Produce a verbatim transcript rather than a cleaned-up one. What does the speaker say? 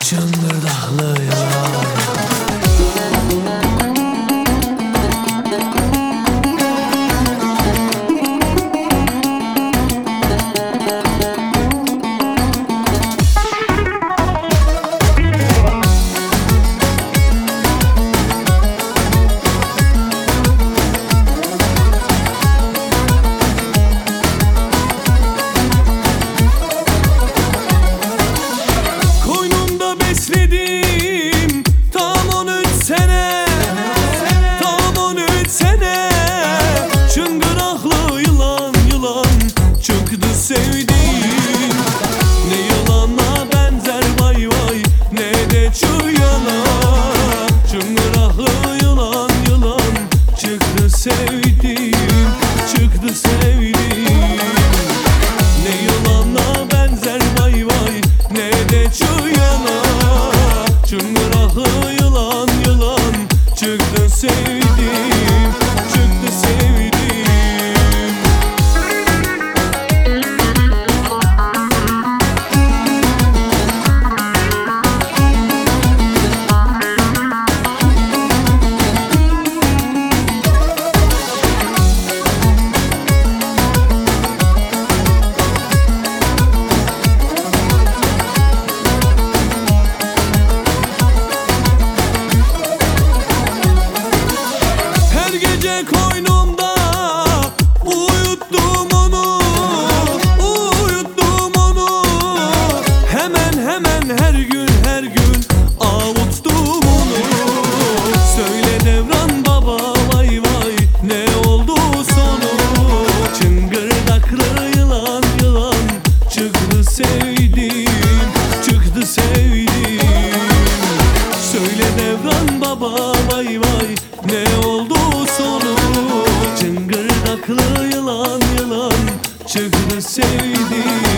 çıngırdaklı yılan. Besledim tam on üç sene, tam on üç sene. Çıngıraklı yılan yılan çıktı sevdiğim. Ne yılana benzer vay vay, ne de çuyana. Çıngıraklı yılan yılan çıktı sevdiğim, çıktı sevdiğim. Ne yılana benzer vay vay, ne de çuyana. Çıngıraklı yılan yılan çıktı sevdiğim, çıktı sevdiğim. Gece koynumda uyuttum onu, uyuttum onu. Hemen hemen her gün her gün avuttum onu. Söyle Devran baba vay vay, ne oldu sonu? Çıngırdaklı yılan yılan çıktı sevdiğim, çıktı sevdiğim. Söyle Devran baba vay vay, ne oldu sonu? Çıngırdaklı yılan yılan çıktı sevdiğim.